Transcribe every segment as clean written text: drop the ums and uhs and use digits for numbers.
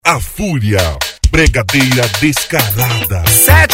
A Fúria, Bregadeira Descarada.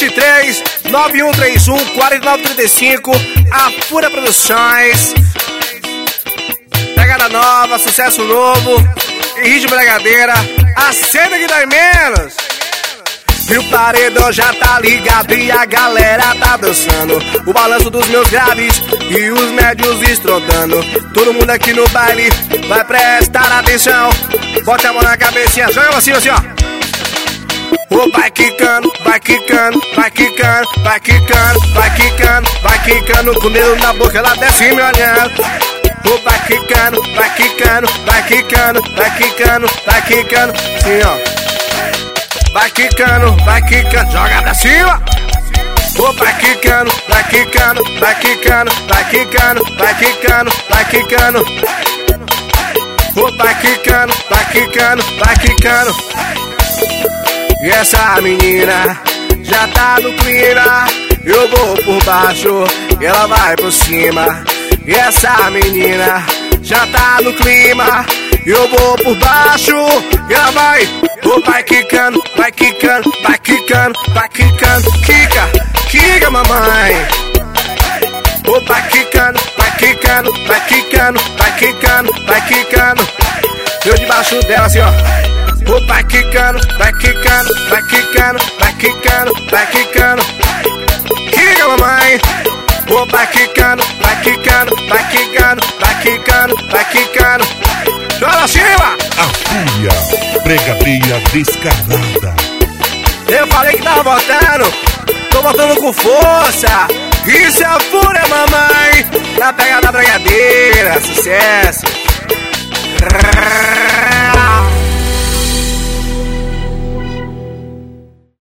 73-9131-4935, A Fúria Produções. Pegada nova, sucesso novo, e ritmo bregadeira, acenda que dói menos. E o paredão já tá ligado e a galera tá dançando. O balanço dos meus graves e os médios estrondando. Todo mundo aqui no baile vai prestar atenção. Bota a mão na cabecinha, joga pra cima assim, ó. Oh, vai quicando, vai quicando, vai quicando, vai quicando, vai quicando, vai quicando. Com o dedo na boca, ela desce me olhando. Oh, vai quicando, vai quicando, vai quicando, vai quicando, vai quicando. Assim, ó. Vai quicando, joga pra cima. Oh, vai quicando, vai quicando, vai quicando, vai quicando, vai quicando, vai quicando. Oh, vai quicando, vai quicando, vai quicando. E essa menina já tá no clima. Eu vou por baixo e ela vai por cima. E essa menina já tá no clima. Eu vou por baixo e ela vai. Oh, vai quicando, vai quicando, vai quicando, vai quicando. Quica, quica, mamãe. Oh, vai quicando, vai quicando, vai quicando, vai quicando, vai quicando. Eu debaixo dela assim, ó. Oh, vai quicando, vai quicando, vai quicando, vai quicando, vai quicando. Quica, mamãe. Oh, vai quicando, vai quicando, vai quicando, vai quicando, vai quicando. Joga acima! A Fúria, Bregadeira Descarada. Eu falei que tava voltando, tô voltando com força. Isso é a Fúria, mamãe. Na pegada da bregadeira, sucesso.